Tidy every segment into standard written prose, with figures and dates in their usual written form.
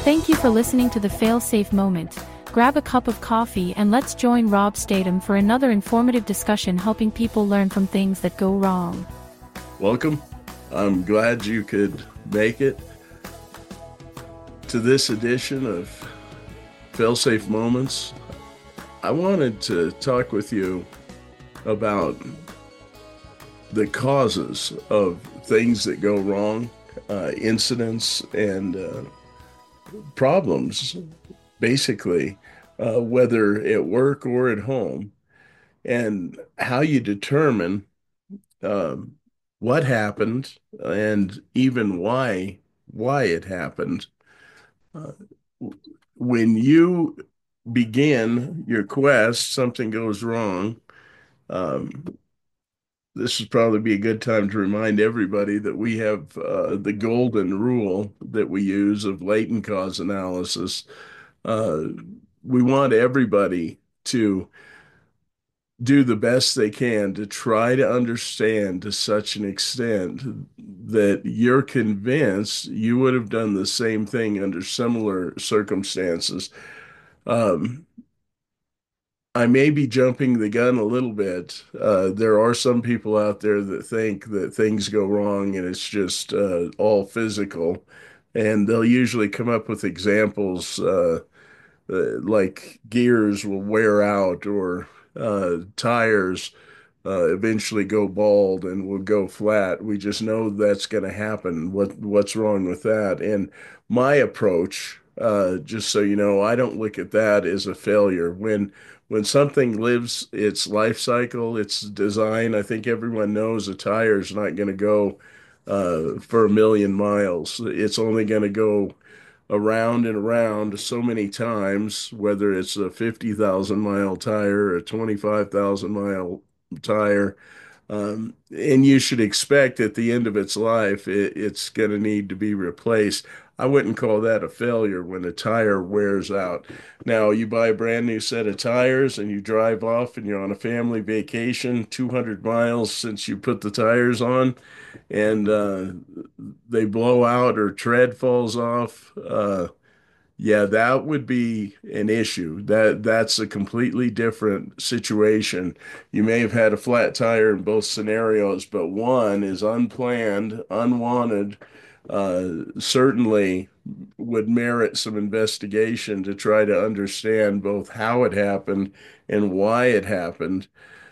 Thank you for listening to the Failsafe Moment. Grab a cup of coffee and let's join Rob Statham for another informative discussion helping people learn from things that go wrong. Welcome. I'm glad you could make it to this edition of Failsafe Moments. I wanted to talk with you about the causes of things that go wrong, incidents and problems, basically, whether at work or at home, and how you determine um, what happened and even why it happened. Uh, when you begin your quest, something goes wrong. Um, this would probably be a good time to remind everybody that we have the golden rule that we use of latent cause analysis. Uh, we want everybody to do the best they can to try to understand to such an extent that you're convinced you would have done the same thing under similar circumstances. Um, I may be jumping the gun a little bit. There are some people out there that think that things go wrong and it's just all physical, and they'll usually come up with examples like gears will wear out or tires eventually go bald and will go flat. We just know that's going to happen. What's wrong with that? And my approach, just so you know, I don't look at that as a failure. When something lives its life cycle, its design, I think everyone knows a tire is not going to go for a million miles. It's only going to go around and around so many times, whether it's a 50,000 mile tire or a 25,000 mile tire. And you should expect at the end of its life, it's going to need to be replaced. I wouldn't call that a failure when a tire wears out. Now, you buy a brand new set of tires and you drive off and you're on a family vacation, 200 miles since you put the tires on, and they blow out or tread falls off. Yeah, that would be an issue. That's a completely different situation. You may have had a flat tire in both scenarios, but one is unplanned, unwanted, certainly would merit some investigation to try to understand both how it happened and why it happened.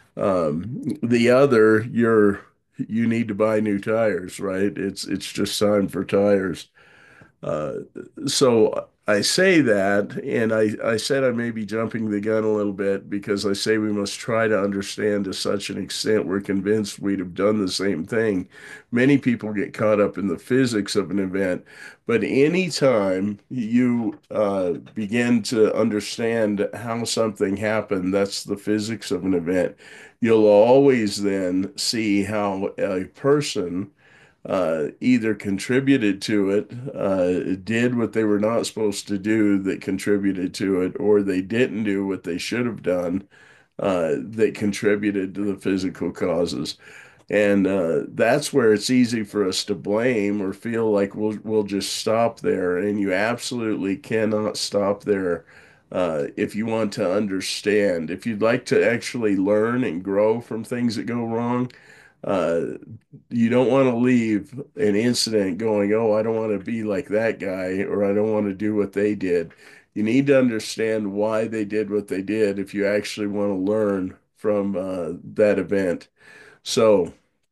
The other, you need to buy new tires, right? It's just time for tires. Uh, so I say that, and I said I may be jumping the gun a little bit because I say we must try to understand to such an extent we're convinced we'd have done the same thing. Many people get caught up in the physics of an event, but anytime you begin to understand how something happened, that's the physics of an event. You'll always then see how a person either contributed to it, did what they were not supposed to do that contributed to it, or they didn't do what they should have done that contributed to the physical causes. And that's where it's easy for us to blame or feel like we'll just stop there. And you absolutely cannot stop there if you want to understand. If you'd like to actually learn and grow from things that go wrong, uh, you don't want to leave an incident going, oh, I don't want to be like that guy, or I don't want to do what they did. You need to understand why they did what they did if you actually want to learn from that event. So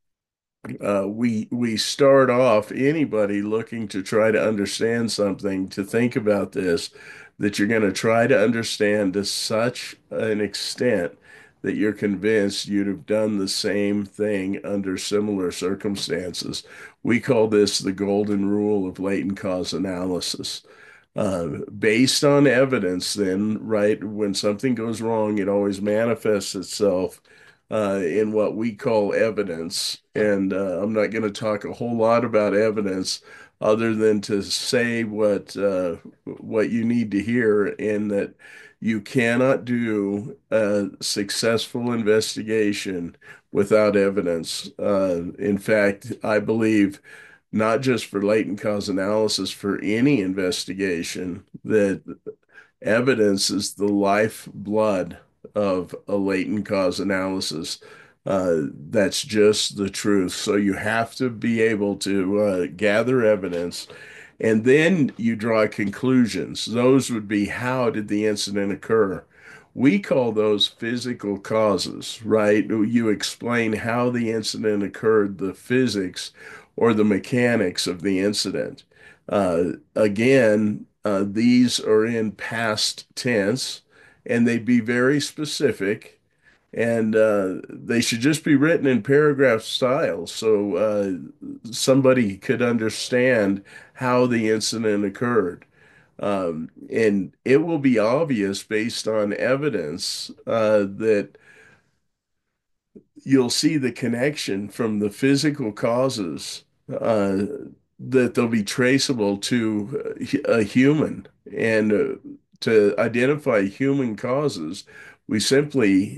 we start off anybody looking to try to understand something to think about this, that you're going to try to understand to such an extent that you're convinced you'd have done the same thing under similar circumstances. We call this the golden rule of latent cause analysis. Based on evidence, then, right, when something goes wrong, it always manifests itself in what we call evidence. And I'm not going to talk a whole lot about evidence other than to say what you need to hear, in that you cannot do a successful investigation without evidence. In fact, I believe not just for latent cause analysis, for any investigation, that evidence is the lifeblood of a latent cause analysis. That's just the truth. So you have to be able to gather evidence, and then you draw conclusions. Those would be, how did the incident occur? We call those physical causes, right? You explain how the incident occurred, the physics or the mechanics of the incident. Again, these are in past tense, and they'd be very specific, and they should just be written in paragraph style so somebody could understand how the incident occurred. And it will be obvious based on evidence that you'll see the connection from the physical causes, uh, that they'll be traceable to a human. And to identify human causes, we simply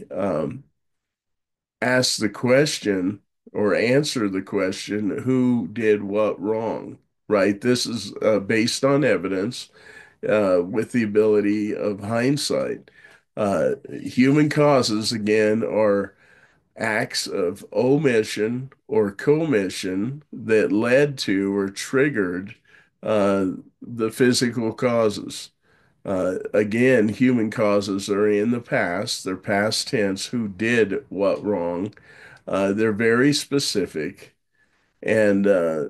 ask the question or answer the question, who did what wrong? Right? This is based on evidence with the ability of hindsight. Human causes, again, are acts of omission or commission that led to or triggered uh, the physical causes. Again, human causes are in the past, they're past tense, who did what wrong. They're very specific. And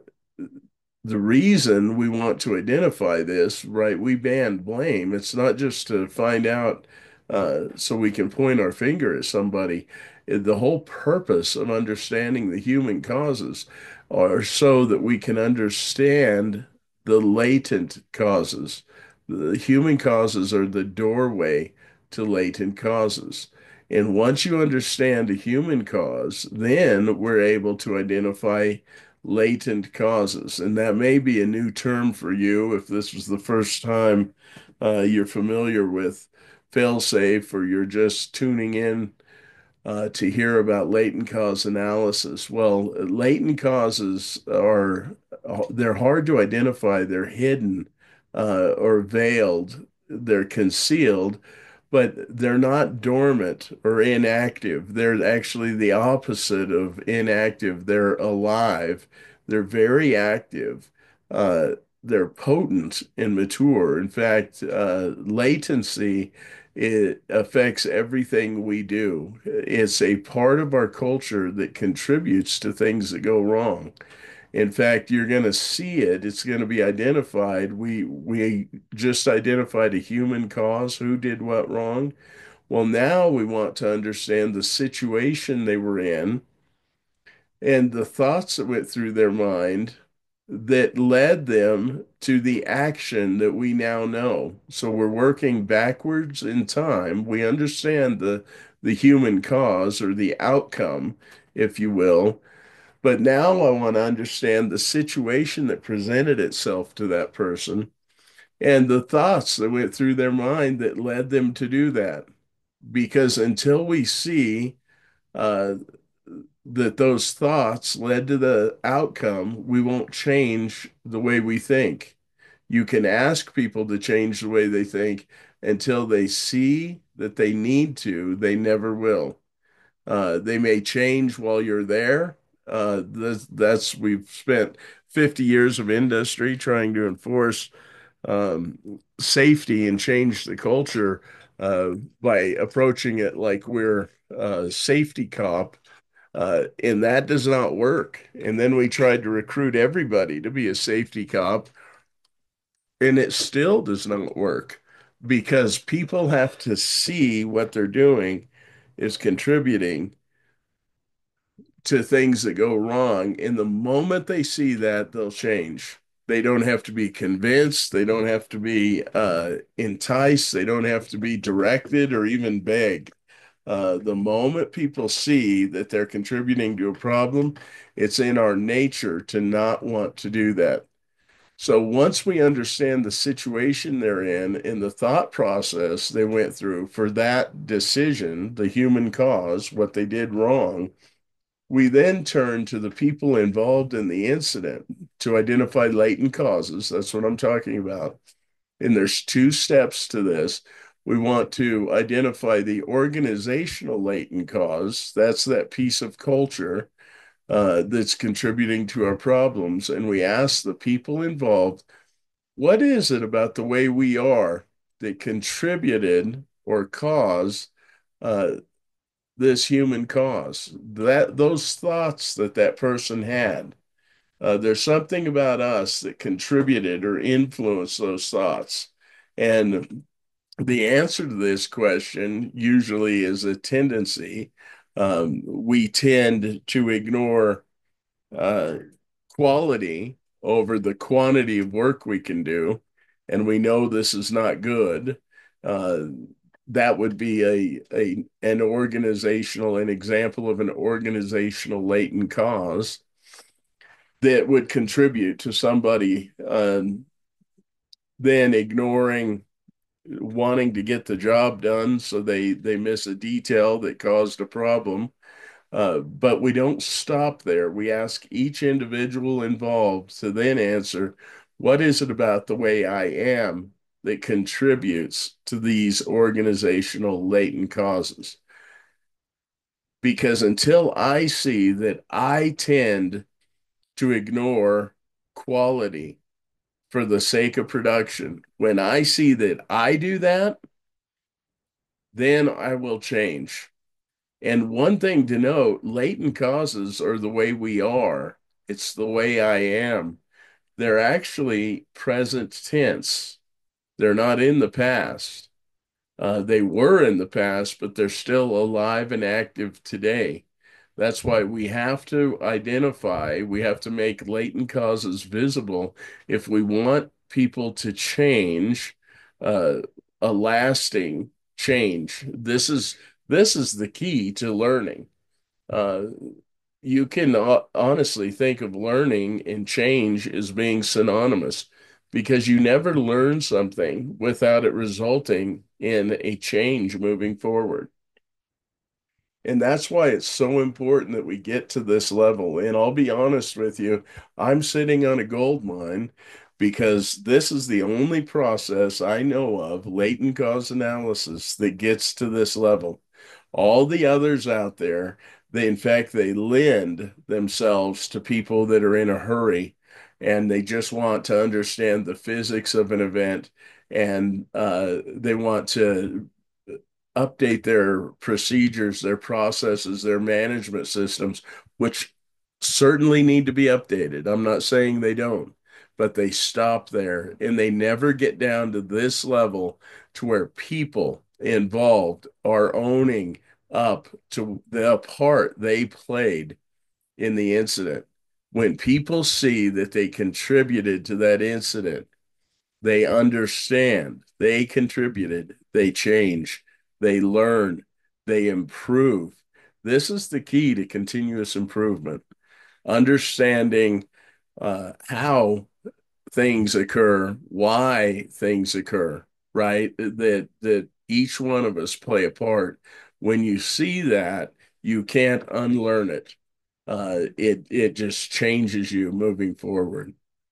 the reason we want to identify this, right? We ban blame. It's not just to find out so we can point our finger at somebody. The whole purpose of understanding the human causes are so that we can understand the latent causes. The human causes are the doorway to latent causes. And once you understand a human cause, then we're able to identify latent causes. And that may be a new term for you if this was the first time you're familiar with failsafe, or you're just tuning in to hear about latent cause analysis. Well, latent causes are they're hard to identify. They're hidden or veiled. They're concealed, but they're not dormant or inactive. They're actually the opposite of inactive. They're alive. They're very active. Uh, they're potent and mature. In fact, latency, it affects everything we do. It's a part of our culture that contributes to things that go wrong. In fact, you're going to see it. It's going to be identified. We just identified a human cause, who did what wrong. Well, now we want to understand the situation they were in and the thoughts that went through their mind that led them to the action that we now know. So we're working backwards in time. We understand the human cause, or the outcome, if you will. But now I want to understand the situation that presented itself to that person and the thoughts that went through their mind that led them to do that. Because until we see uh, that those thoughts led to the outcome, we won't change the way we think. You can ask people to change the way they think. Until they see that they need to, they never will. They may change while you're there. We've spent 50 years of industry trying to enforce um, safety and change the culture by approaching it like we're a safety cop, and that does not work. And then we tried to recruit everybody to be a safety cop, and it still does not work because people have to see what they're doing is contributing to things that go wrong. And the moment they see that, they'll change. They don't have to be convinced. They don't have to be enticed. They don't have to be directed or even begged. The moment people see that they're contributing to a problem, it's in our nature to not want to do that. So once we understand the situation they're in and the thought process they went through for that decision, the human cause, what they did wrong, We then turn to the people involved in the incident to identify latent causes. That's what I'm talking about. And there's two steps to this. We want to identify the organizational latent cause. That's that piece of culture that's contributing to our problems. And we ask the people involved, what is it about the way we are that contributed or caused uh, this human cause? That those thoughts that that person had, there's something about us that contributed or influenced those thoughts. And the answer to this question usually is a tendency. We tend to ignore uh, quality over the quantity of work we can do, and we know this is not good. Uh, that would be an example of an organizational latent cause that would contribute to somebody then ignoring wanting to get the job done, so they miss a detail that caused a problem. But we don't stop there. We ask each individual involved to then answer, what is it about the way I am that contributes to these organizational latent causes? Because until I see that I tend to ignore quality for the sake of production, when I see that I do that, then I will change. And one thing to note, latent causes are the way we are. It's the way I am. They're actually present tense. They're not in the past. They were in the past, but they're still alive and active today. That's why we have to identify, we have to make latent causes visible if we want people to change, uh, a lasting change. This is the key to learning. Uh, you can honestly think of learning and change as being synonymous, because you never learn something without it resulting in a change moving forward. And that's why it's so important that we get to this level. And I'll be honest with you, I'm sitting on a gold mine, because this is the only process I know of, latent cause analysis, that gets to this level. All the others out there, they in fact they lend themselves to people that are in a hurry, and they just want to understand the physics of an event, and they want to update their procedures, their processes, their management systems, which certainly need to be updated. I'm not saying they don't, but they stop there and they never get down to this level, to where people involved are owning up to the part they played in the incident. When people see that they contributed to that incident, they understand, they contributed, they change, they learn, they improve. This is the key to continuous improvement. Understanding how things occur, why things occur, right? That each one of us play a part. When you see that, you can't unlearn it. It just changes you moving forward.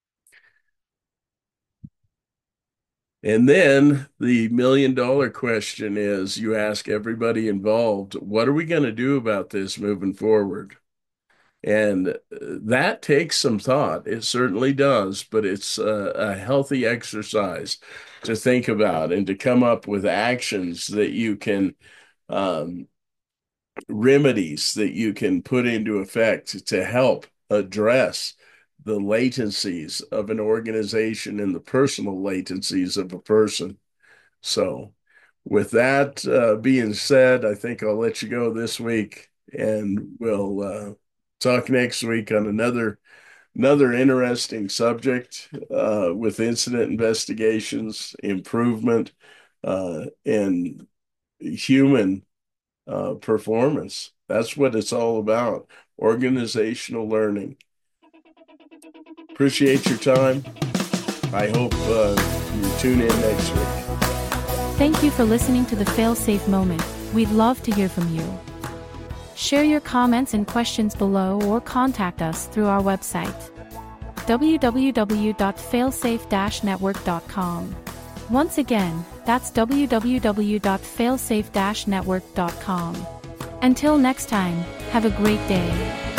And then the $1 million question is, you ask everybody involved, what are we going to do about this moving forward? And that takes some thought. It certainly does, but it's a healthy exercise to think about and to come up with actions that you can, um, remedies that you can put into effect to help address the latencies of an organization and the personal latencies of a person. So, with that being said, I think I'll let you go this week, and we'll talk next week on another interesting subject with incident investigations, improvement, and human performance. That's what it's all about. Organizational learning. Appreciate your time. I hope you tune in next week. Thank you for listening to the Fail Safe Moment. We'd love to hear from you. Share your comments and questions below or contact us through our website www.failsafe-network.com. Once again, that's www.failsafe-network.com. Until next time, have a great day.